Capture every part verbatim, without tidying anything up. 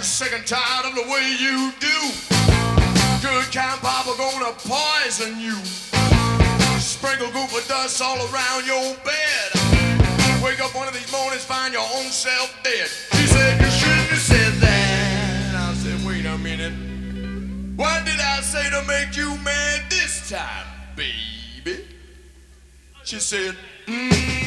sick and tired of the way you do. Good kind papa gonna poison you. Sprinkle goop of dust all around your bed. Wake up one of these mornings, find your own self dead. She said you shouldn't have said that. I said, wait a minute. What did I say to make you mad this time, baby? She said, mm.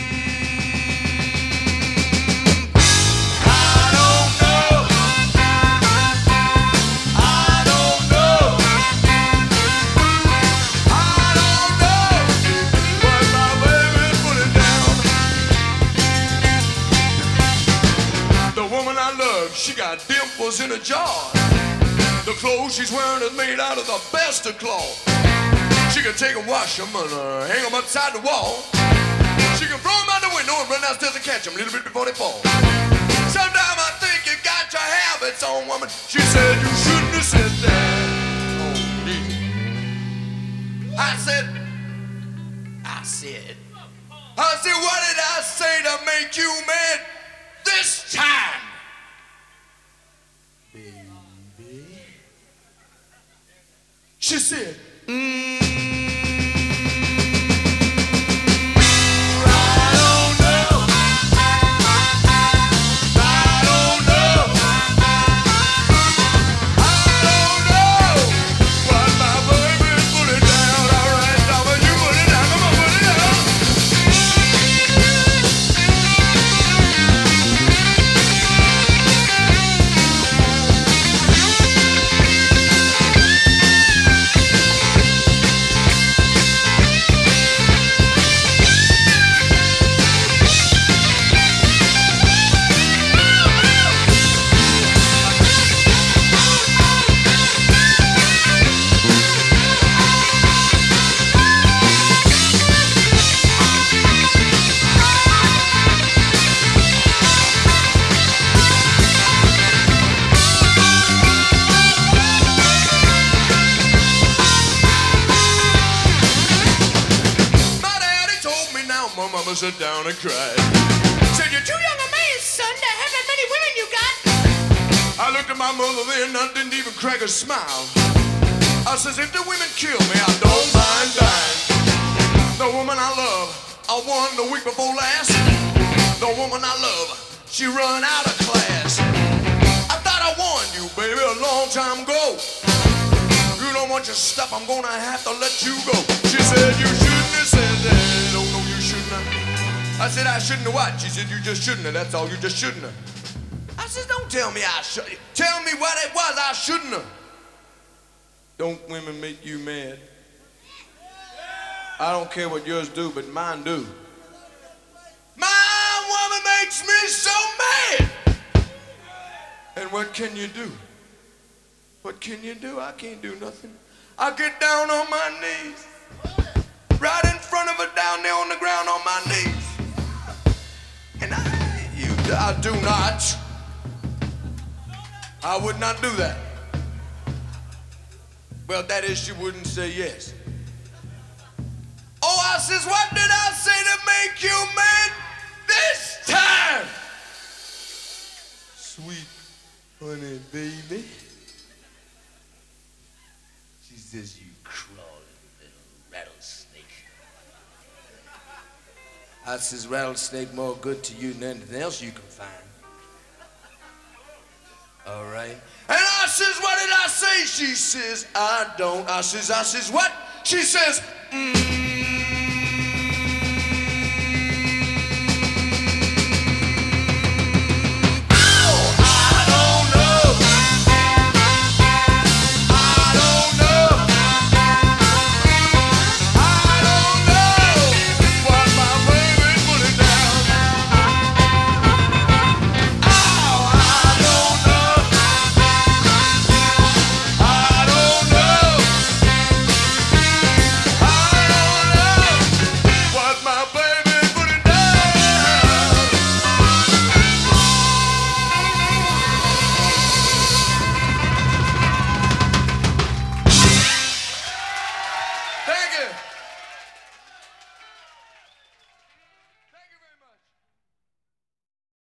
She got dimples in her jaw. The clothes she's wearing is made out of the best of cloth. She can take and wash them and uh, hang them upside the wall. She can throw them out the window and run downstairs and catch them a little bit before they fall. Sometimes I think you got your habits on, woman. She said you shouldn't have said that. Oh, dear. I said, I said, I said, what did I say to make you mad this time? Baby. She said, mm. Mama sat down and cried. Said, you're too young a man, son, to have that many women you got. I looked at my mother then, I didn't even crack a smile. I says, if the women kill me, I don't mind dying. The woman I love, I won the week before last. The woman I love, she run out of class. I thought I warned you, baby, a long time ago. You don't want your stuff, I'm gonna have to let you go. She said, you shouldn't have said that. Oh, no, you shouldn't have. I said, I shouldn't have what? She said, you just shouldn't have. That's all, you just shouldn't have. I said, don't tell me I should. Tell me what it was I shouldn't have. Don't women make you mad? I don't care what yours do, but mine do. My woman makes me so mad. And what can you do? What can you do? I can't do nothing. I get down on my knees. Right in front of her, down there on the ground on my knees. And I, you, I do not. I would not do that. Well, that is, she wouldn't say yes. Oh, I says, what did I say to make you mad this time? Sweet honey, baby. She says, you crawling little rattlesnake. I says, rattlesnake more good to you than anything else you can find. All right. And I says, what did I say? She says, I don't. I says, I says, what? She says, mm.